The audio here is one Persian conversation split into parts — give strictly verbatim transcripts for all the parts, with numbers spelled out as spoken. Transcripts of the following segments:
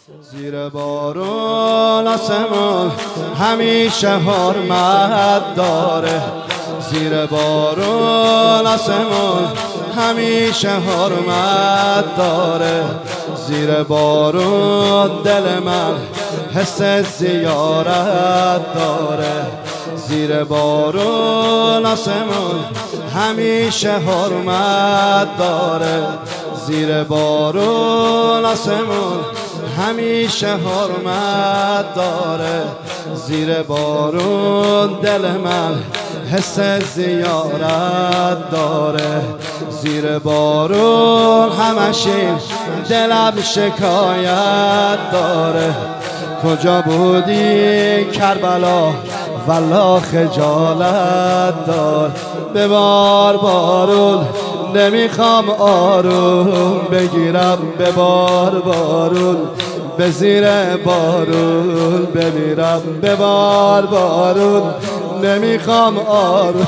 زیر بارون آسمون همیشه حرمت داره، زیر بارون آسمون همیشه حرمت داره، زیر بارون دل من حس زیارت داره، زیر بارون آسمون همیشه حرمت داره، زیر بارون آسمون همیشه حرمت داره، زیر بارون دل من حس زیارت داره، زیر بارون همشین دلم شکایت داره، کجا بودی کربلا والله خجالت دار، ببار بارون نمیخوام آروم بگیرم، ببار بارون به زیر بارون بمیرم، ببار بارون نمیخوام آروم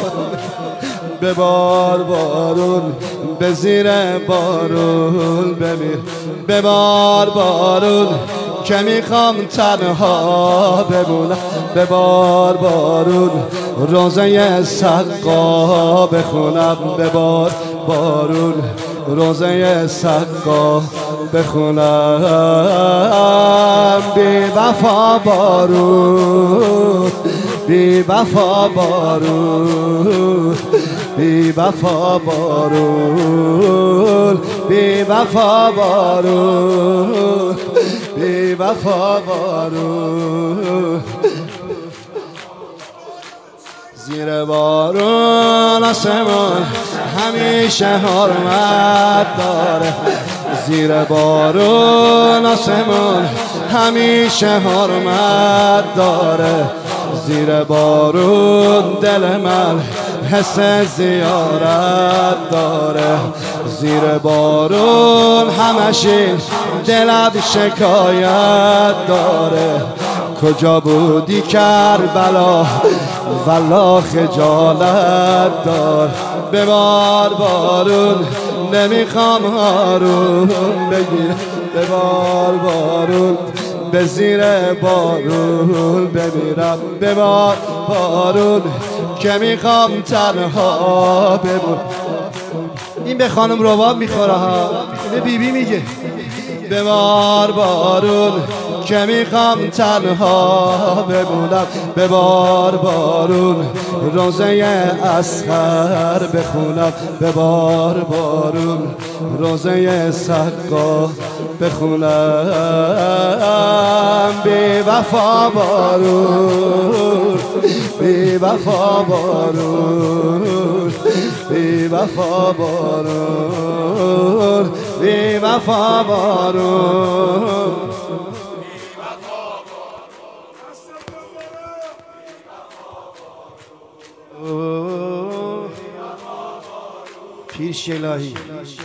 ببار بارون به زیر بارون بمیر، ببار بارون که میخوام تنها بمونم، ببار بارون روزه سقا بخونم، ببار بارون روزه سقا بخونم، بی وفا بارون بی وفا بارون بی وفا بارون بی وفا بارون بی وفا بارون، زیر بارون آسمون همیشه حرمت داره، زیر بارون آسمون همیشه حرمت داره، زیر بارون دل من حس زیارت داره، زیر بارون همشین دلم شکایت داره، کجا بودی کربلا والله خجالت دار، ببار بارون نمیخوام آروم بگیر، ببار بارون به زیر بارون بمیرم، ببار بارون که میخوام تنها بمون. این به خانم رواب میخوره ها، به بیبی میگه ببار بارون که میخوام تنها بمونم، ببار بارون روزه اسخر بخونم، ببار بارون روزه سقا بخونم، بی وفا بارون بی وفا بارون بی وفا بارون بی وفا بارون. پیش الهی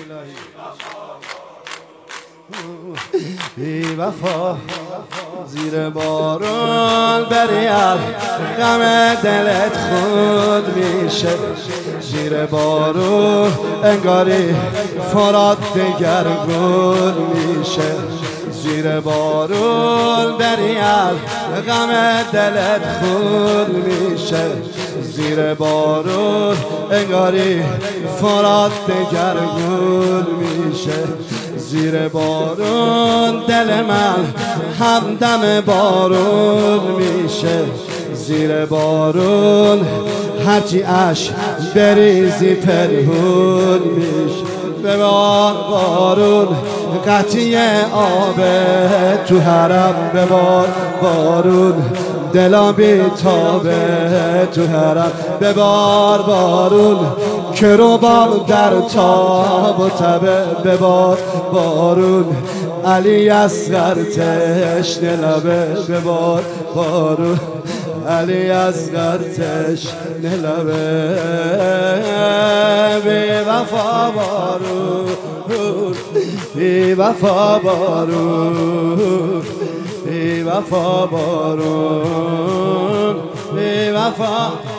بی وفا، زیر بارون بریال غم دلت خود میشه، زیر بارون انگاری فرات دگرگون میشه، زیر بارون بریال غم دلت خود میشه، زیر بارون انگاری فرات دگرگون میشه، زیر بارون دل من همدم بارون میشه، زیر بارون هرچی عشق بریزی پنهون میشه، ببار بارون قطعی آب تو حرم، ببار بارون دلا بی تابه تو حرم، ببار بارون که رو بام در تاب و تبه، ببار بارون علی اصغر تشنه لبه، ببار بارون علی اصغر تشنه لبه، بی وفا بارون بی وفا بارون بی وفا بارون بی وفا